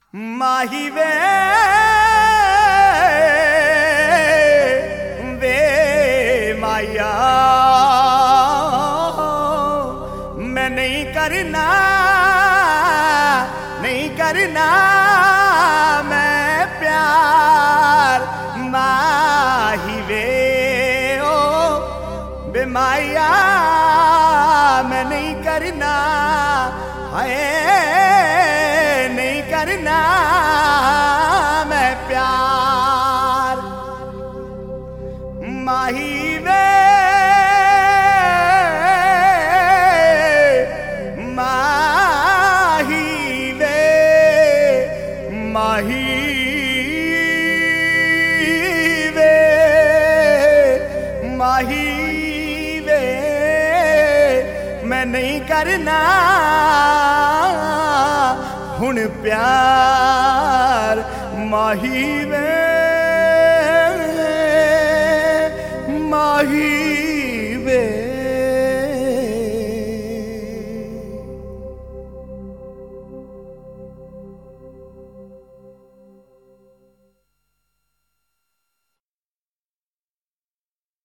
माही वे वे माया मैं नहीं करना मैं प्यार माही वे ओ बे माया मैं नहीं करना हाय नहीं करना मैं प्यार माही वे माही वे माही वे माही वे मैं नहीं करना हुण प्यार माही वे।